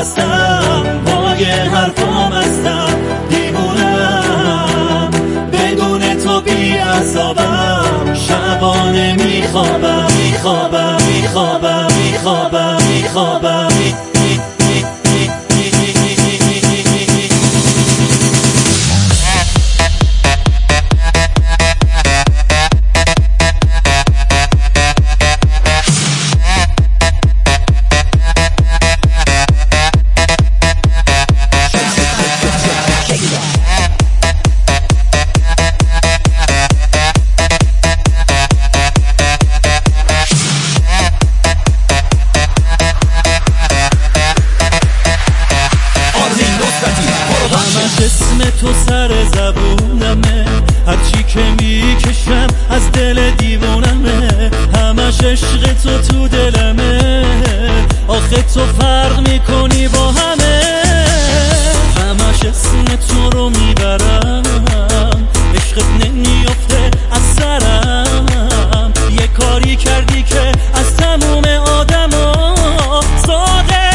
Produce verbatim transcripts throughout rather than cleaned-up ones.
هستم، پای حرفام هستم، دیوونم بدون تو بی عذابم، شبانه میخوابم میخوابم میخوابم میخوابم میخوابم اسم تو سر زبونمه، هرچی که میکشم از دل دیوونمه، همش عشق تو تو دلمه، آخه تو فرق میکنی با همه، همش اسم تو رو میبرم، عشقت نمیافته از سرم، یه کاری کردی که از تموم آدما ساده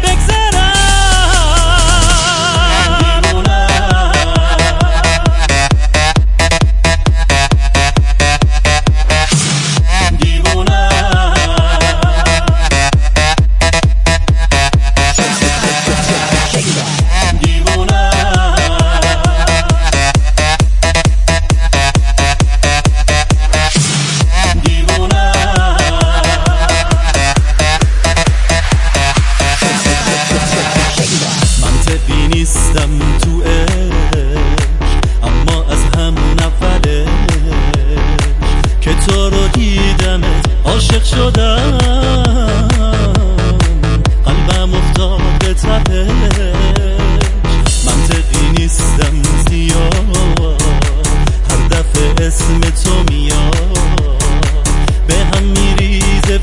نیستم تو عشق، اما از همون اولش که تو رو دیدمت عاشق شدم، قلبم افتاد به تپش، منطقی نیستم زیاد، هر دفعه اسم تو میاد به هم میریزه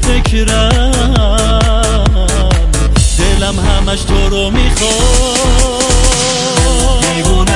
فکرم، دلم همش تو رو میخواد.